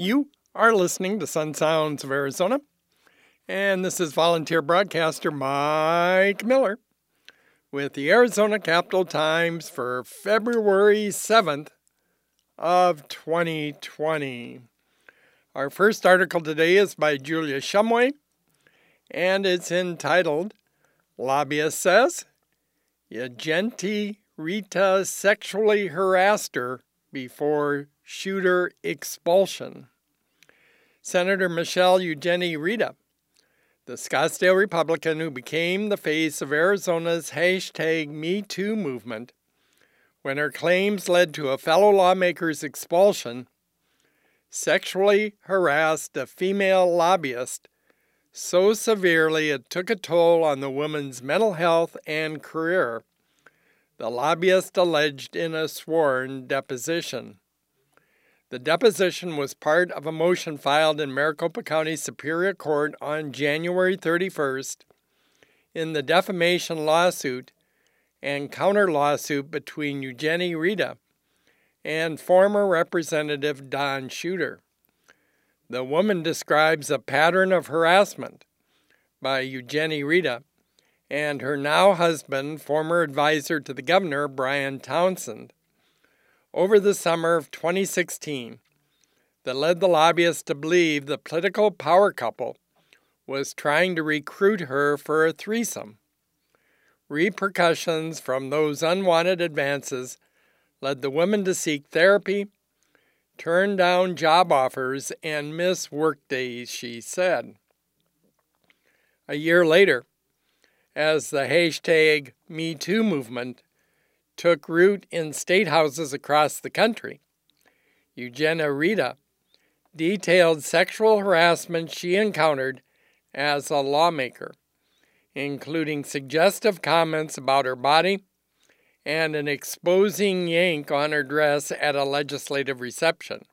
You are listening to Sun Sounds of Arizona, and this is volunteer broadcaster Mike Miller with the Arizona Capital Times for February 7th of 2020. Our first article today is by Julia Shumway, and it's entitled, Lobbyist Says Eugenie Rita Sexually Harassed Her Before Shooter Expulsion. Senator Michelle Eugenie Rita, the Scottsdale Republican who became the face of Arizona's #MeToo movement when her claims led to a fellow lawmaker's expulsion, sexually harassed a female lobbyist so severely it took a toll on the woman's mental health and career, the lobbyist alleged in a sworn deposition. The deposition was part of a motion filed in Maricopa County Superior Court on January 31st in the defamation lawsuit and counter-lawsuit between Eugenie Rita and former Representative Don Shooter. The woman describes a pattern of harassment by Eugenie Rita and her now husband, former advisor to the governor, Brian Townsend, over the summer of 2016 that led the lobbyist to believe the political power couple was trying to recruit her for a threesome. Repercussions from those unwanted advances led the woman to seek therapy, turn down job offers, and miss workdays, she said. A year later, as the #MeToo movement took root in state houses across the country, Eugenie Rita detailed sexual harassment she encountered as a lawmaker, including suggestive comments about her body and an exposing yank on her dress at a legislative reception.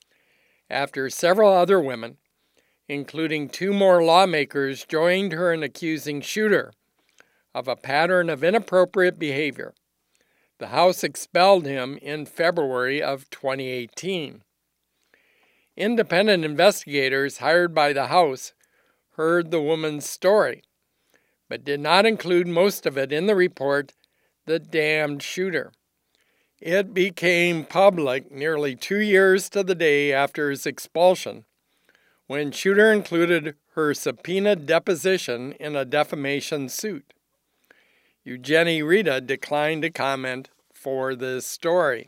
After several other women, including 2 more lawmakers, joined her in accusing Shooter of a pattern of inappropriate behavior, the House expelled him in February of 2018. Independent investigators hired by the House heard the woman's story, but did not include most of it in the report, The Damned Shooter. It became public nearly 2 years to the day after his expulsion, when Shooter included her subpoenaed deposition in a defamation suit. Eugenie Rita declined to comment for this story.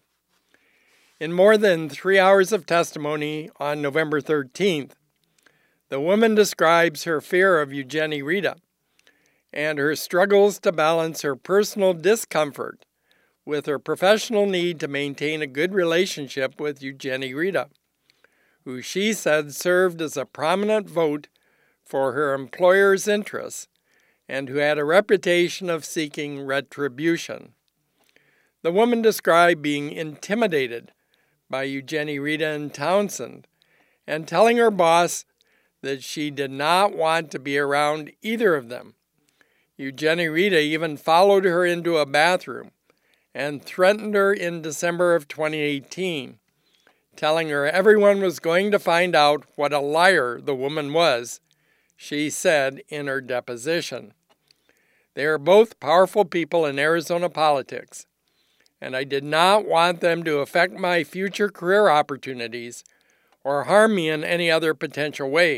In more than 3 hours of testimony on November 13th, the woman describes her fear of Eugenie Rita and her struggles to balance her personal discomfort with her professional need to maintain a good relationship with Eugenie Rita, who she said served as a prominent vote for her employer's interests and who had a reputation of seeking retribution. The woman described being intimidated by Eugenie Rita and Townsend and telling her boss that she did not want to be around either of them. Eugenie Rita even followed her into a bathroom and threatened her in December of 2018, telling her everyone was going to find out what a liar the woman was, she said in her deposition. They are both powerful people in Arizona politics, and I did not want them to affect my future career opportunities or harm me in any other potential way.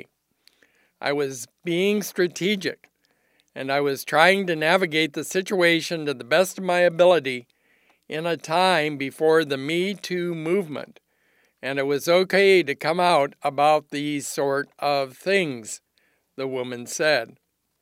I was being strategic, and I was trying to navigate the situation to the best of my ability in a time before the Me Too movement, and it was okay to come out about these sort of things, the woman said.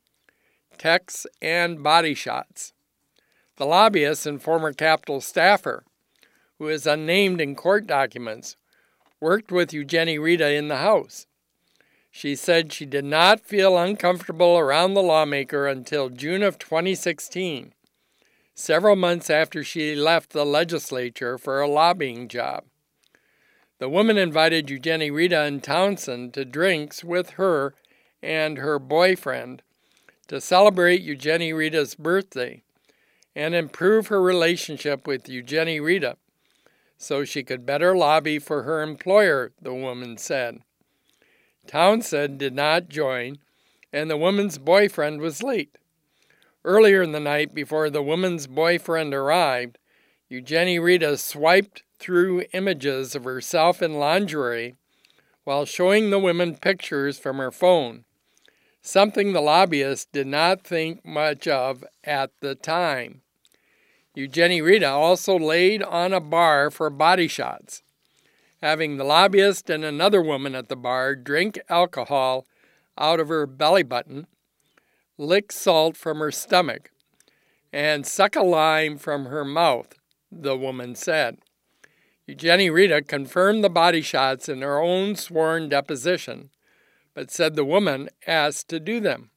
Texts and body shots. The lobbyist and former Capitol staffer, who is unnamed in court documents, worked with Eugenie Rita in the House. She said she did not feel uncomfortable around the lawmaker until June of 2016, several months after she left the legislature for a lobbying job. The woman invited Eugenie Rita and Townsend to drinks with her and her boyfriend to celebrate Eugenie Rita's birthday and improve her relationship with Eugenie Rita so she could better lobby for her employer, the woman said. Townsend did not join, and the woman's boyfriend was late. Earlier in the night, before the woman's boyfriend arrived, Eugenie Rita swiped through images of herself in lingerie while showing the women pictures from her phone, something the lobbyist did not think much of at the time. Eugenie Rita also laid on a bar for body shots, having the lobbyist and another woman at the bar drink alcohol out of her belly button, lick salt from her stomach, and suck a lime from her mouth, the woman said. Eugenie Rita confirmed the body shots in her own sworn deposition, but said the woman asked to do them.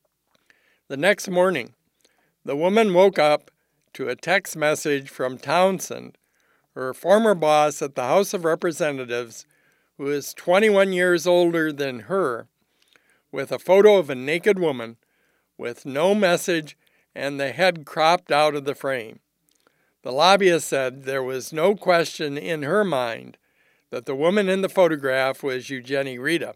The next morning, the woman woke up to a text message from Townsend, her former boss at the House of Representatives, who is 21 years older than her, with a photo of a naked woman with no message and the head cropped out of the frame. The lobbyist said there was no question in her mind that the woman in the photograph was Eugenie Rita.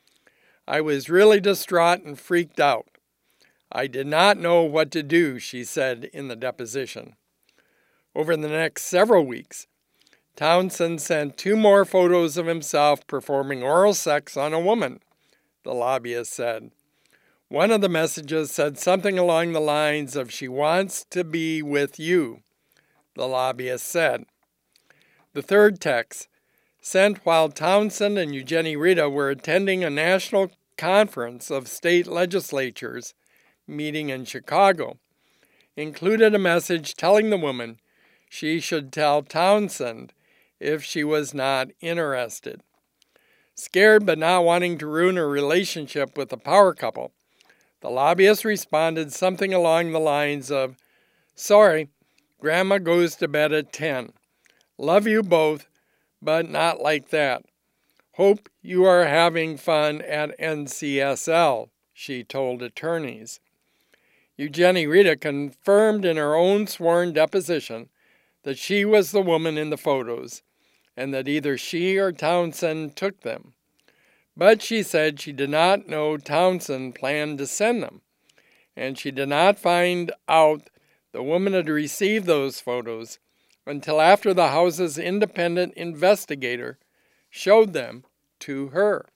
I was really distraught and freaked out. I did not know what to do, she said in the deposition. Over the next several weeks, Townsend sent 2 more photos of himself performing oral sex on a woman, the lobbyist said. One of the messages said something along the lines of, "She wants to be with you," the lobbyist said. The third text, sent while Townsend and Eugenie Rita were attending a national conference of state legislatures meeting in Chicago, included a message telling the woman she should tell Townsend if she was not interested. Scared but not wanting to ruin her relationship with the power couple, the lobbyist responded something along the lines of, "Sorry, Grandma goes to bed at 10. Love you both, but not like that. Hope you are having fun at NCSL," she told attorneys. Eugenie Rita confirmed in her own sworn deposition that she was the woman in the photos and that either she or Townsend took them. But she said she did not know Townsend planned to send them, and she did not find out the woman had received those photos until after the House's independent investigator showed them to her.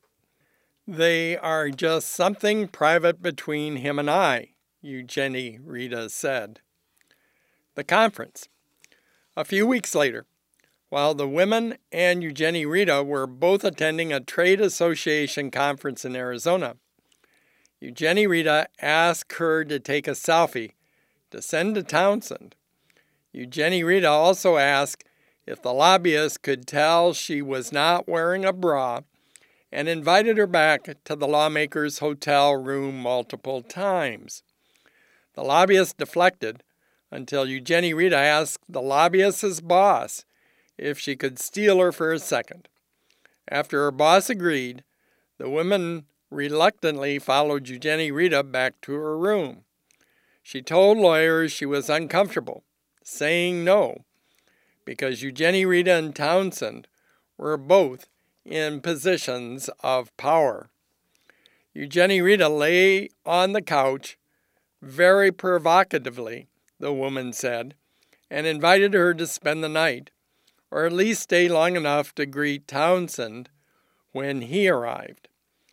"They are just something private between him and I," Eugenie Rita said. The conference. A few weeks later, while the women and Eugenie Rita were both attending a trade association conference in Arizona, Eugenie Rita asked her to take a selfie to send to Townsend. Eugenie Rita also asked if the lobbyist could tell she was not wearing a bra and invited her back to the lawmaker's hotel room multiple times. The lobbyist deflected until Eugenie Rita asked the lobbyist's boss if she could steal her for a second. After her boss agreed, the woman reluctantly followed Eugenie Rita back to her room. She told lawyers she was uncomfortable, saying no, because Eugenie Rita and Townsend were both in positions of power. Eugenie Rita lay on the couch very provocatively, the woman said, and invited her to spend the night, or at least stay long enough to greet Townsend when he arrived.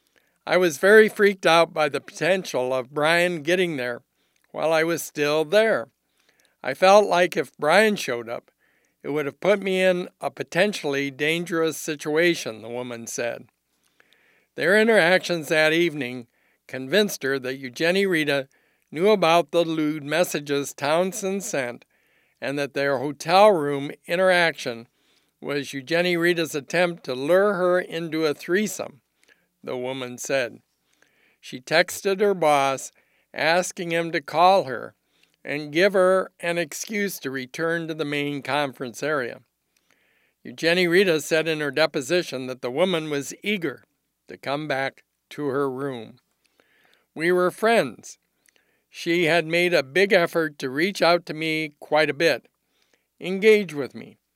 I was very freaked out by the potential of Brian getting there while I was still there. I felt like if Brian showed up, it would have put me in a potentially dangerous situation, the woman said. Their interactions that evening convinced her that Eugenie Rita knew about the lewd messages Townsend sent and that their hotel room interaction was Eugenie Rita's attempt to lure her into a threesome, the woman said. She texted her boss asking him to call her and give her an excuse to return to the main conference area. Eugenie Rita said in her deposition that the woman was eager to come back to her room. "We were friends. She had made a big effort to reach out to me quite a bit, engage with me,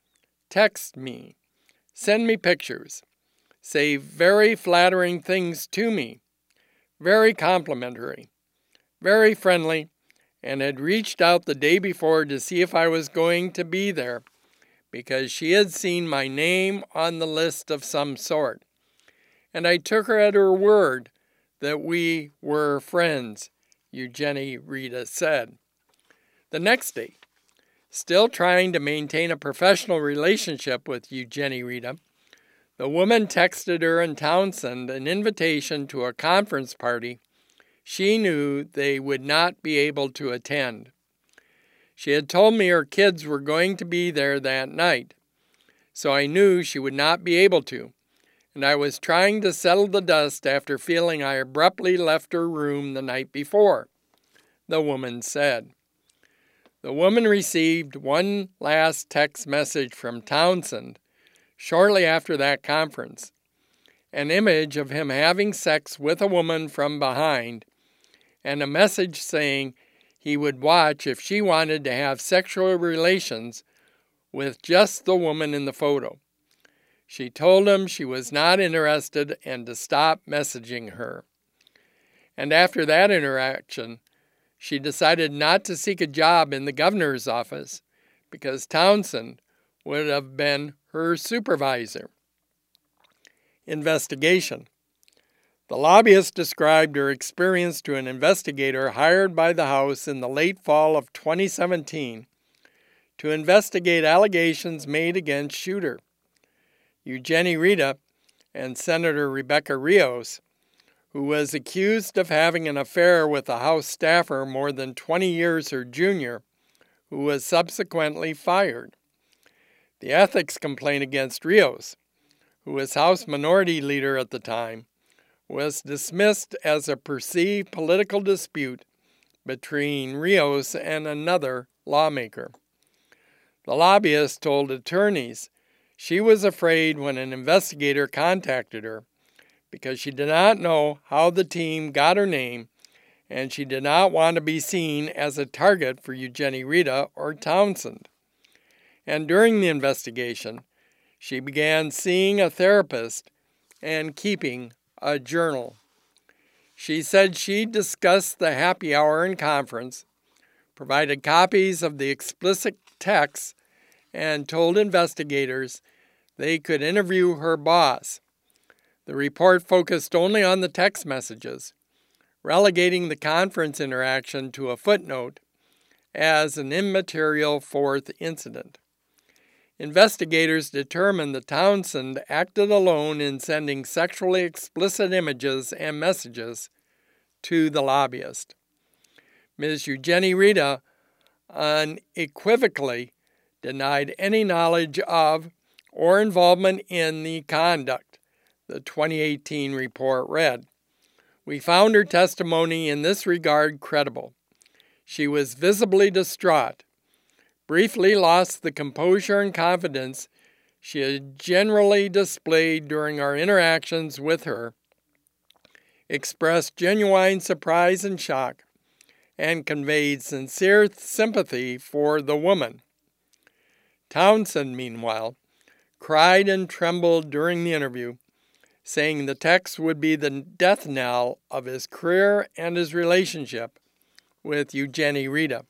text me, send me pictures, say very flattering things to me, very complimentary, very friendly, and had reached out the day before to see if I was going to be there because she had seen my name on the list of some sort. And I took her at her word that we were friends, Eugenie Rita said. The next day, still trying to maintain a professional relationship with Eugenie Rita, the woman texted her and Townsend an invitation to a conference party she knew they would not be able to attend. She had told me her kids were going to be there that night, so I knew she would not be able to, and I was trying to settle the dust after feeling I abruptly left her room the night before, the woman said. The woman received one last text message from Townsend shortly after that conference, an image of him having sex with a woman from behind, and a message saying he would watch if she wanted to have sexual relations with just the woman in the photo. She told him she was not interested and to stop messaging her. And after that interaction, she decided not to seek a job in the governor's office because Townsend would have been her supervisor. Investigation. The lobbyist described her experience to an investigator hired by the House in the late fall of 2017 to investigate allegations made against Shooter, Eugenie Rita, and Senator Rebecca Rios, who was accused of having an affair with a House staffer more than 20 years her junior, who was subsequently fired. The ethics complaint against Rios, who was House Minority Leader at the time, was dismissed as a perceived political dispute between Rios and another lawmaker. The lobbyist told attorneys she was afraid when an investigator contacted her because she did not know how the team got her name and she did not want to be seen as a target for Eugenie Rita or Townsend. And during the investigation, she began seeing a therapist and keeping a journal. She said she discussed the happy hour in conference, provided copies of the explicit texts, and told investigators they could interview her boss. The report focused only on the text messages, relegating the conference interaction to a footnote as an immaterial fourth incident. Investigators determined that Townsend acted alone in sending sexually explicit images and messages to the lobbyist. Ms. Eugenie Rita unequivocally denied any knowledge of or involvement in the conduct, the 2018 report read. We found her testimony in this regard credible. She was visibly distraught, briefly lost the composure and confidence she had generally displayed during our interactions with her, expressed genuine surprise and shock, and conveyed sincere sympathy for the woman. Townsend, meanwhile, cried and trembled during the interview, saying the text would be the death knell of his career and his relationship with Eugenie Rita.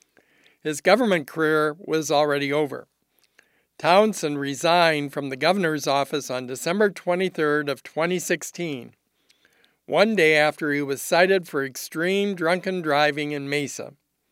His government career was already over. Townsend resigned from the governor's office on December 23rd of 2016, one day after he was cited for extreme drunken driving in Mesa.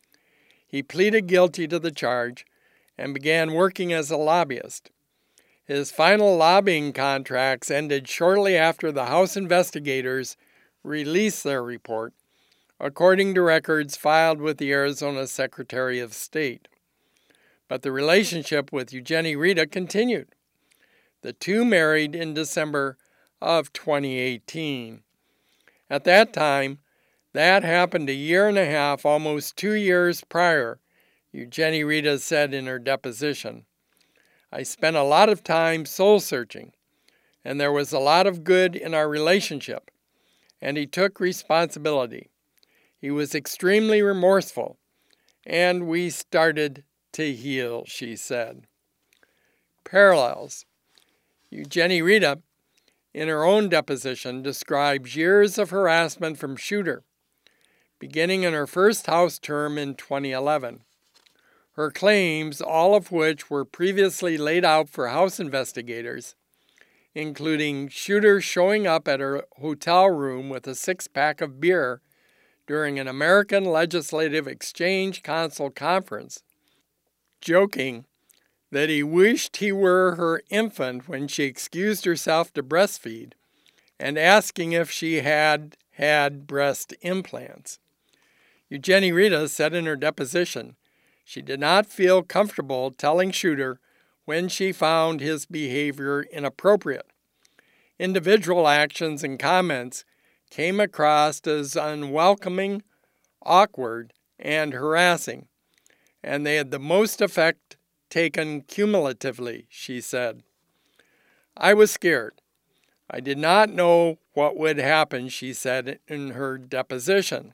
He pleaded guilty to the charge and began working as a lobbyist. His final lobbying contracts ended shortly after the House investigators released their report, according to records filed with the Arizona Secretary of State. But the relationship with Eugenie Rita continued. The two married in December of 2018. At that time, that happened a year and a half, almost 2 years prior, Eugenie Rita said in her deposition. I spent a lot of time soul-searching, and there was a lot of good in our relationship, and he took responsibility. He was extremely remorseful, and we started to heal, she said. parallels. Eugenie Rita, in her own deposition, describes years of harassment from Shooter, beginning in her first House term in 2011. Her claims, all of which were previously laid out for House investigators, including Shooter showing up at her hotel room with a six-pack of beer during an American Legislative Exchange Council conference, joking that he wished he were her infant when she excused herself to breastfeed, and asking if she had had breast implants. Eugenie Rita said in her deposition she did not feel comfortable telling Shooter when she found his behavior inappropriate. Individual actions and comments came across as unwelcoming, awkward, and harassing, and they had the most effect taken cumulatively, she said. I was scared. I did not know what would happen, she said in her deposition.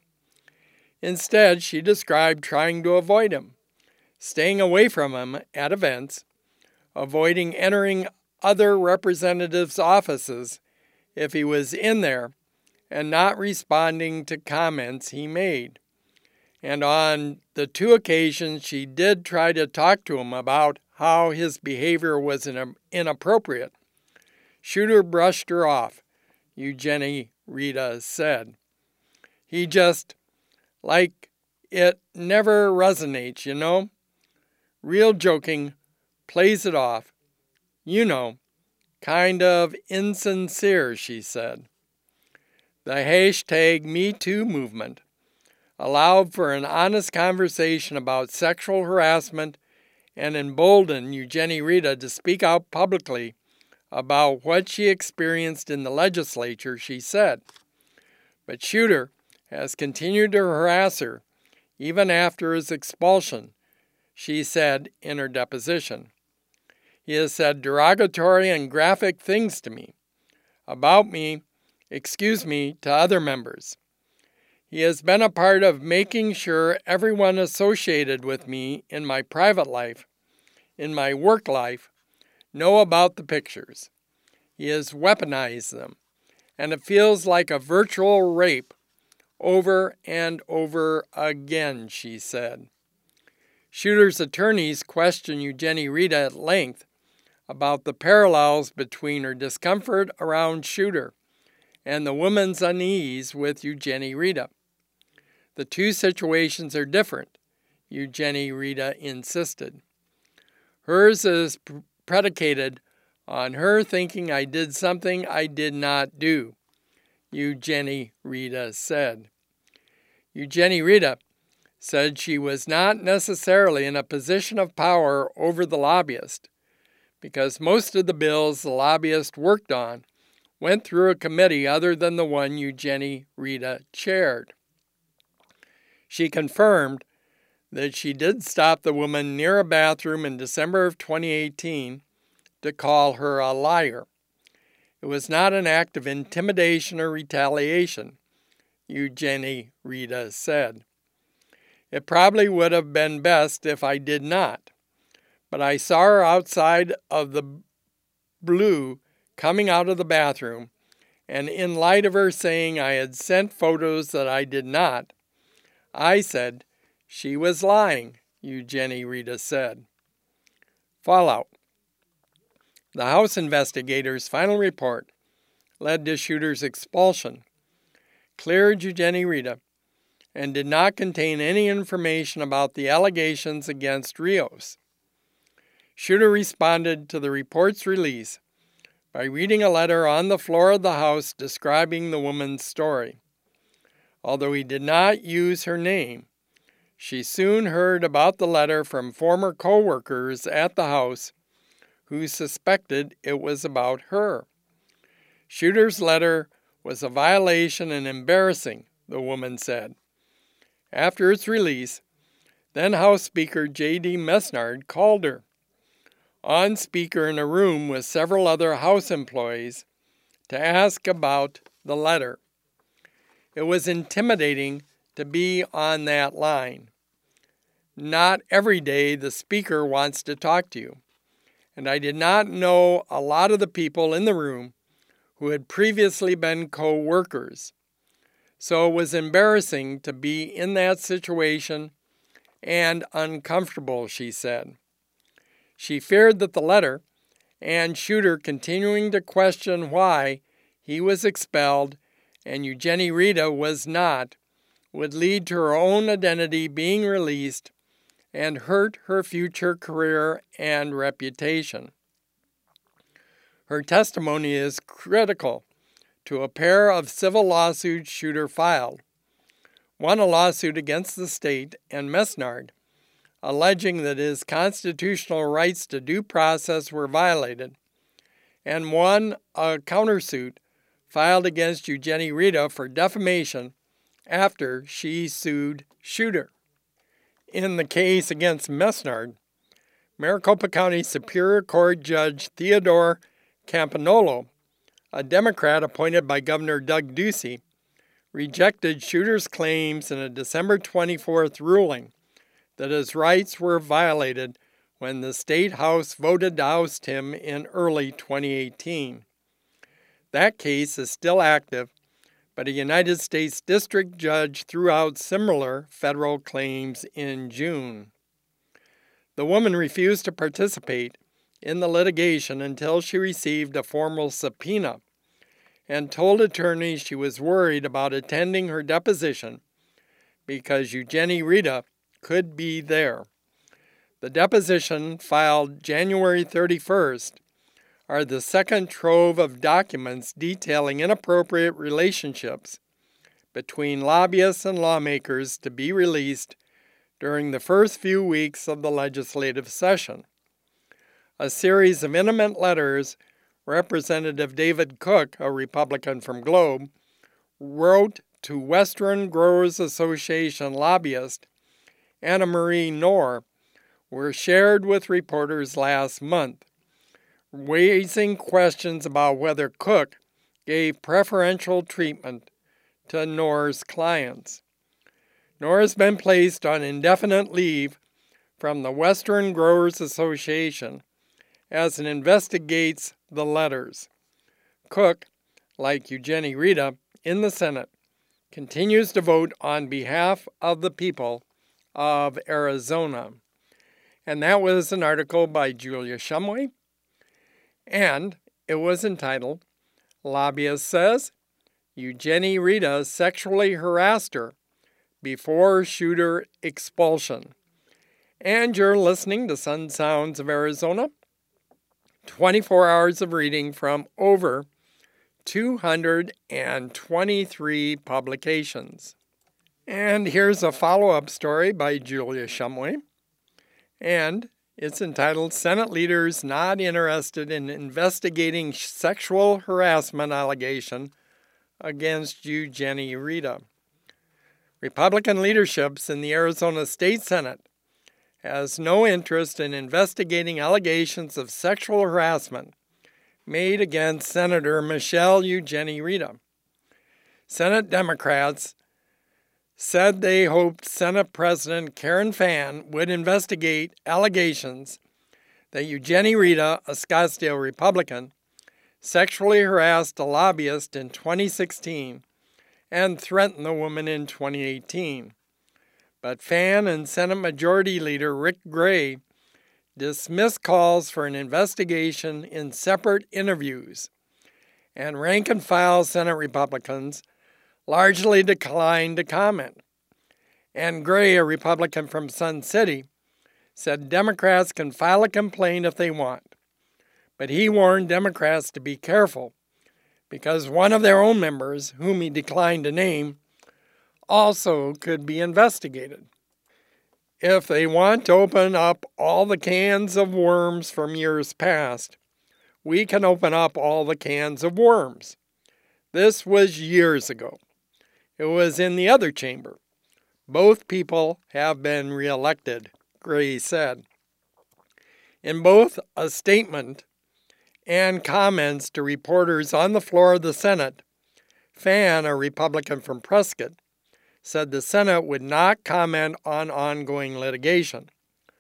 Instead, she described trying to avoid him, staying away from him at events, avoiding entering other representatives' offices if he was in there, and not responding to comments he made. And on the two occasions she did try to talk to him about how his behavior was inappropriate, Shooter brushed her off, Eugenie Rita said. He just, like, it never resonates, you know? Real joking, plays it off. You know, kind of insincere, she said. The hashtag #MeToo movement allowed for an honest conversation about sexual harassment and emboldened Eugenie Rita to speak out publicly about what she experienced in the legislature, she said. But Shooter has continued to harass her even after his expulsion, she said in her deposition. He has said derogatory and graphic things to me, about me, to other members. He has been a part of making sure everyone associated with me in my private life, in my work life, know about the pictures. He has weaponized them, and it feels like a virtual rape over and over again, she said. Shooter's attorneys questioned Eugenie Rita at length about the parallels between her discomfort around Shooter and the woman's unease with Eugenie Rita. The two situations are different, Eugenie Rita insisted. Hers is predicated on her thinking I did something I did not do, Eugenie Rita said. Eugenie Rita said she was not necessarily in a position of power over the lobbyist, because most of the bills the lobbyist worked on went through a committee other than the one Eugenie Rita chaired. She confirmed that she did stop the woman near a bathroom in December of 2018 to call her a liar. It was not an act of intimidation or retaliation, Eugenie Rita said. It probably would have been best if I did not, but I saw her outside of the blue coming out of the bathroom, and in light of her saying I had sent photos that I did not, I said she was lying, Eugenie Rita said. Fallout. The House investigators' final report led to Shooter's expulsion, cleared Eugenie Rita, and did not contain any information about the allegations against Rios. Shooter responded to the report's release by reading a letter on the floor of the House describing the woman's story. Although he did not use her name, she soon heard about the letter from former co-workers at the House who suspected it was about her. Shooter's letter was a violation and embarrassing, the woman said. After its release, then House Speaker J.D. Mesnard called her. On speaker in a room with several other House employees to ask about the letter. It was intimidating to be on that line. Not every day the speaker wants to talk to you, and I did not know a lot of the people in the room who had previously been co-workers. So it was embarrassing to be in that situation and uncomfortable, she said. She feared that the letter, and Shooter continuing to question why he was expelled and Eugenie Rita was not, would lead to her own identity being released and hurt her future career and reputation. Her testimony is critical to a pair of civil lawsuits Shooter filed. One, a lawsuit against the state and Mesnard, alleging that his constitutional rights to due process were violated, and one, a countersuit filed against Eugenie Rita for defamation after she sued Shooter. In the case against Mesnard, Maricopa County Superior Court Judge Theodore Campanolo, a Democrat appointed by Governor Doug Ducey, rejected Shooter's claims in a December 24th ruling that his rights were violated when the State House voted to oust him in early 2018. That case is still active, but a United States District Judge threw out similar federal claims in June. The woman refused to participate in the litigation until she received a formal subpoena and told attorneys she was worried about attending her deposition because Eugenie Rita could be there. The deposition, filed January 31st, are the second trove of documents detailing inappropriate relationships between lobbyists and lawmakers to be released during the first few weeks of the legislative session. A series of intimate letters Representative David Cook, a Republican from Globe, wrote to Western Growers Association lobbyist Anna Marie Knorr were shared with reporters last month, raising questions about whether Cook gave preferential treatment to Knorr's clients. Knorr has been placed on indefinite leave from the Western Growers Association as it investigates the letters. Cook, like Eugenie Rita in the Senate, continues to vote on behalf of the people of Arizona. And that was an article by Julia Shumway, and it was entitled, Lobbyist Says Eugenie Rita Sexually Harassed Her Before Shooter Expulsion. And you're listening to Sun Sounds of Arizona, 24 hours of reading from over 223 publications. And here's a follow-up story by Julia Shumway, and it's entitled, Senate Leaders Not Interested in Investigating Sexual Harassment Allegation Against Eugenie Rita. Republican leaderships in the Arizona State Senate has no interest in investigating allegations of sexual harassment made against Senator Michelle Eugenie Rita. Senate Democrats said they hoped Senate President Karen Fann would investigate allegations that Eugenie Rita, a Scottsdale Republican, sexually harassed a lobbyist in 2016 and threatened the woman in 2018. But Fann and Senate Majority Leader Rick Gray dismissed calls for an investigation in separate interviews, and rank-and-file Senate Republicans largely declined to comment. And Gray, a Republican from Sun City, said Democrats can file a complaint if they want. But he warned Democrats to be careful because one of their own members, whom he declined to name, also could be investigated. If they want to open up all the cans of worms from years past, we can open up all the cans of worms. This was years ago. It was in the other chamber. Both people have been reelected, Gray said. In both a statement and comments to reporters on the floor of the Senate, Fann, a Republican from Prescott, said the Senate would not comment on ongoing litigation.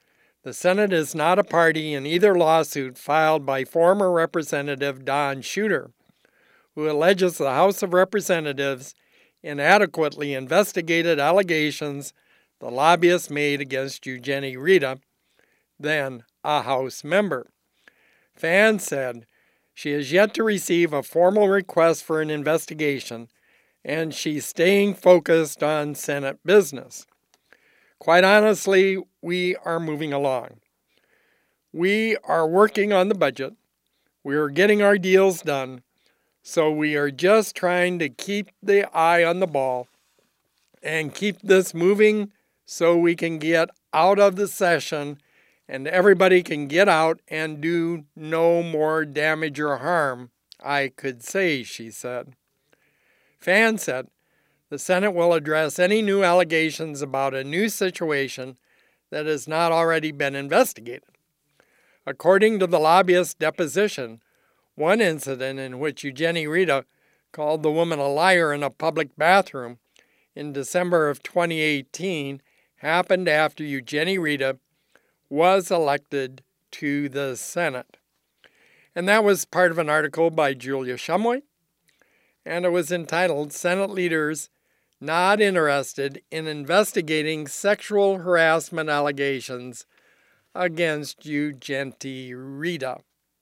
The Senate is not a party in either lawsuit filed by former Representative Don Shooter, who alleges the House of Representatives inadequately investigated allegations the lobbyist made against Eugenie Rita, then a House member. Fan said she has yet to receive a formal request for an investigation, and she's staying focused on Senate business. Quite honestly, we are moving along. We are working on the budget. We are getting our deals done. So we are just trying to keep the eye on the ball and keep this moving so we can get out of the session and everybody can get out and do no more damage or harm, I could say, she said. Fan said the Senate will address any new allegations about a new situation that has not already been investigated. According to the lobbyist's deposition, one incident in which Eugenie Rita called the woman a liar in a public bathroom in December of 2018 happened after Eugenie Rita was elected to the Senate. And that was part of an article by Julia Shumway, and it was entitled, Senate Leaders Not Interested in Investigating Sexual Harassment Allegations Against Eugenie Rita.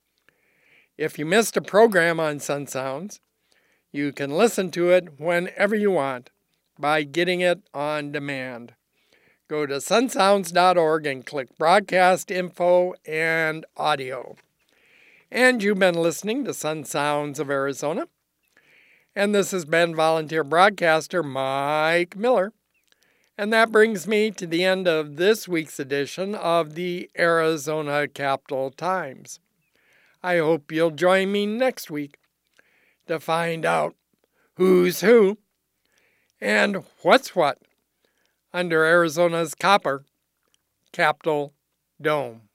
If you missed a program on Sun Sounds, you can listen to it whenever you want by getting it on demand. Go to sunsounds.org and click Broadcast Info and Audio. And you've been listening to Sun Sounds of Arizona. And this has been volunteer broadcaster Mike Miller. And that brings me to the end of this week's edition of the Arizona Capital Times. I hope you'll join me next week to find out who's who and what's what under Arizona's copper Capitol Dome.